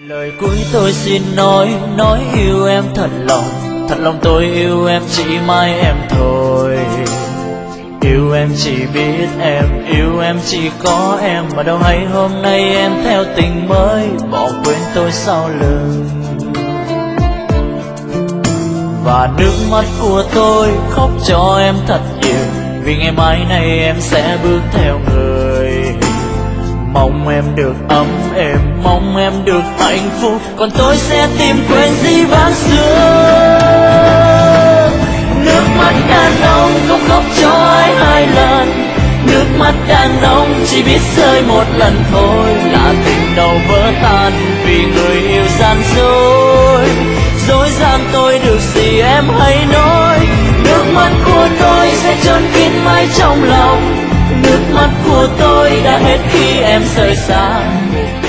Lời cuối tôi xin nói yêu em thật lòng tôi yêu em chỉ mãi em thôi. Yêu em chỉ biết em, yêu em chỉ có em, mà đâu hay hôm nay em theo tình mới bỏ quên tôi sau lưng. Và nước mắt của tôi khóc cho em thật nhiều, vì ngày mai này em sẽ bước theo người. Mong em được ấm êm, mong em được hạnh phúc, còn tôi sẽ tìm quên dĩ vãng xưa. Nước mắt đàn ông không khóc cho ai hai lần, nước mắt đàn ông chỉ biết rơi một lần thôi. Là tình đầu vỡ tan vì người yêu gian dối. Dối gian tôi được gì em hãy nói. Nước mắt của tôi sẽ chôn kín mãi trong lòng, nước mắt của tôi đã hết khi em rời xa.